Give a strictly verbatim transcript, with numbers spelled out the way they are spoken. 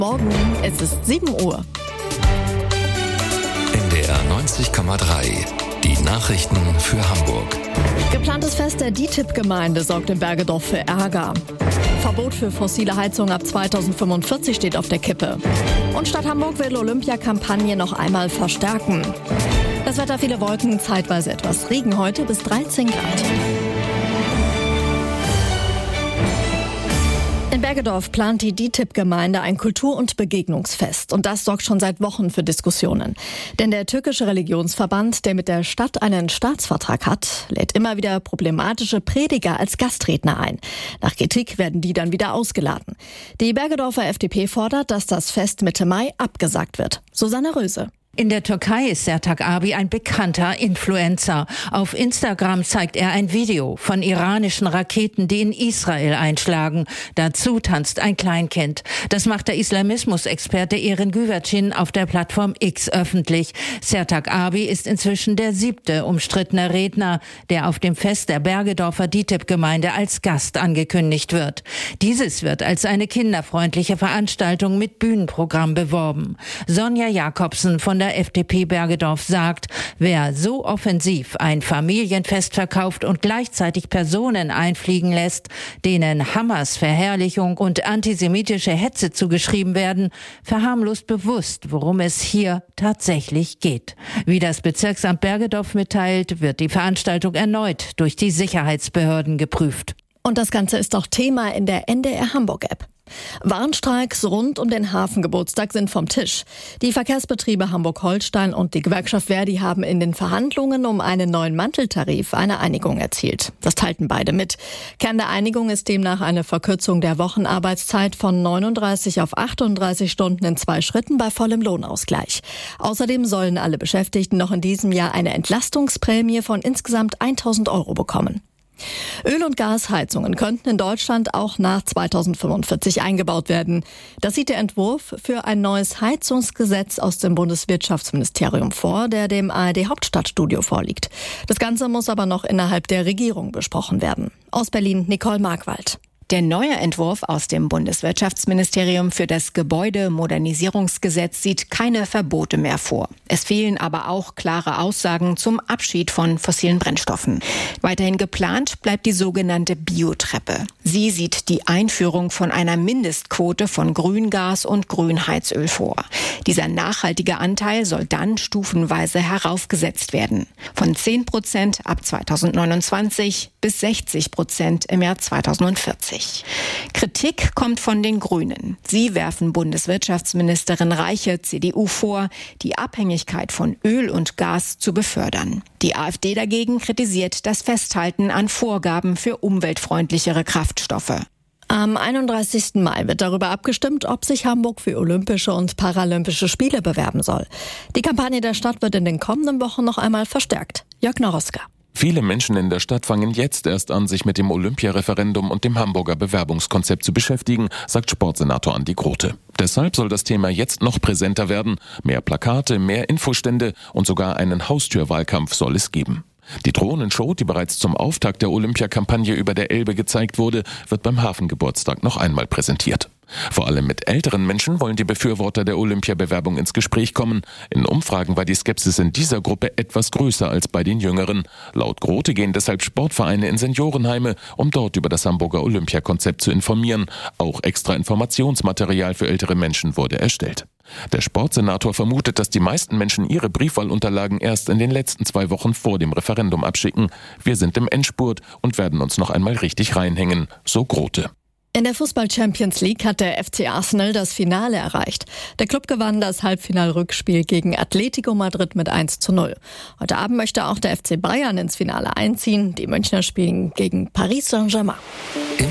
Morgen, es ist sieben Uhr. N D R neunzig Komma drei. Die Nachrichten für Hamburg. Geplantes Fest der D I T I B-Gemeinde sorgt in Bergedorf für Ärger. Verbot für fossile Heizung ab zweitausendfünfundvierzig steht auf der Kippe. Und Stadt Hamburg will Olympiakampagne noch einmal verstärken. Das Wetter, viele Wolken, zeitweise etwas Regen heute bis dreizehn Grad. In Bergedorf plant die D I T I B-Gemeinde ein Kultur- und Begegnungsfest. Und das sorgt schon seit Wochen für Diskussionen. Denn der türkische Religionsverband, der mit der Stadt einen Staatsvertrag hat, lädt immer wieder problematische Prediger als Gastredner ein. Nach Kritik werden die dann wieder ausgeladen. Die Bergedorfer F D P fordert, dass das Fest Mitte Mai abgesagt wird. Susanne Röse. In der Türkei ist Sertac Abi ein bekannter Influencer. Auf Instagram zeigt er ein Video von iranischen Raketen, die in Israel einschlagen. Dazu tanzt ein Kleinkind. Das macht der Islamismusexperte Erin Güvercin auf der Plattform X öffentlich. Sertac Abi ist inzwischen der siebte umstrittene Redner, der auf dem Fest der Bergedorfer D I T I B-Gemeinde als Gast angekündigt wird. Dieses wird als eine kinderfreundliche Veranstaltung mit Bühnenprogramm beworben. Sonja Jakobsen von der F D P Bergedorf sagt, wer so offensiv ein Familienfest verkauft und gleichzeitig Personen einfliegen lässt, denen Hamas Verherrlichung und antisemitische Hetze zugeschrieben werden, verharmlost bewusst, worum es hier tatsächlich geht. Wie das Bezirksamt Bergedorf mitteilt, wird die Veranstaltung erneut durch die Sicherheitsbehörden geprüft. Und das Ganze ist auch Thema in der N D R Hamburg-App. Warnstreiks rund um den Hafengeburtstag sind vom Tisch. Die Verkehrsbetriebe Hamburg-Holstein und die Gewerkschaft Verdi haben in den Verhandlungen um einen neuen Manteltarif eine Einigung erzielt. Das teilten beide mit. Kern der Einigung ist demnach eine Verkürzung der Wochenarbeitszeit von neununddreißig auf achtunddreißig Stunden in zwei Schritten bei vollem Lohnausgleich. Außerdem sollen alle Beschäftigten noch in diesem Jahr eine Entlastungsprämie von insgesamt tausend Euro bekommen. Öl- und Gasheizungen könnten in Deutschland auch nach zweitausendfünfundvierzig eingebaut werden. Das sieht der Entwurf für ein neues Heizungsgesetz aus dem Bundeswirtschaftsministerium vor, der dem A R D-Hauptstadtstudio vorliegt. Das Ganze muss aber noch innerhalb der Regierung besprochen werden. Aus Berlin Nicole Markwald. Der neue Entwurf aus dem Bundeswirtschaftsministerium für das Gebäudemodernisierungsgesetz sieht keine Verbote mehr vor. Es fehlen aber auch klare Aussagen zum Abschied von fossilen Brennstoffen. Weiterhin geplant bleibt die sogenannte Biotreppe. Sie sieht die Einführung von einer Mindestquote von Grüngas und Grünheizöl vor. Dieser nachhaltige Anteil soll dann stufenweise heraufgesetzt werden. Von zehn Prozent ab zweitausendneunundzwanzig bis sechzig Prozent im Jahr zweitausendvierzig. Kritik kommt von den Grünen. Sie werfen Bundeswirtschaftsministerin Reiche, C D U, vor, die Abhängigkeit von Öl und Gas zu befördern. Die AfD dagegen kritisiert das Festhalten an Vorgaben für umweltfreundlichere Kraftstoffe. Am einunddreißigsten Mai wird darüber abgestimmt, ob sich Hamburg für Olympische und Paralympische Spiele bewerben soll. Die Kampagne der Stadt wird in den kommenden Wochen noch einmal verstärkt. Jörg Noroska. Viele Menschen in der Stadt fangen jetzt erst an, sich mit dem Olympiareferendum und dem Hamburger Bewerbungskonzept zu beschäftigen, sagt Sportsenator Andi Grote. Deshalb soll das Thema jetzt noch präsenter werden. Mehr Plakate, mehr Infostände und sogar einen Haustürwahlkampf soll es geben. Die Drohnenshow, die bereits zum Auftakt der Olympiakampagne über der Elbe gezeigt wurde, wird beim Hafengeburtstag noch einmal präsentiert. Vor allem mit älteren Menschen wollen die Befürworter der Olympiabewerbung ins Gespräch kommen. In Umfragen war die Skepsis in dieser Gruppe etwas größer als bei den Jüngeren. Laut Grote gehen deshalb Sportvereine in Seniorenheime, um dort über das Hamburger Olympiakonzept zu informieren. Auch extra Informationsmaterial für ältere Menschen wurde erstellt. Der Sportsenator vermutet, dass die meisten Menschen ihre Briefwahlunterlagen erst in den letzten zwei Wochen vor dem Referendum abschicken. Wir sind im Endspurt und werden uns noch einmal richtig reinhängen, so Grote. In der Fußball-Champions League hat der F C Arsenal das Finale erreicht. Der Club gewann das Halbfinalrückspiel gegen Atletico Madrid mit eins zu null. Heute Abend möchte auch der F C Bayern ins Finale einziehen. Die Münchner spielen gegen Paris Saint-Germain.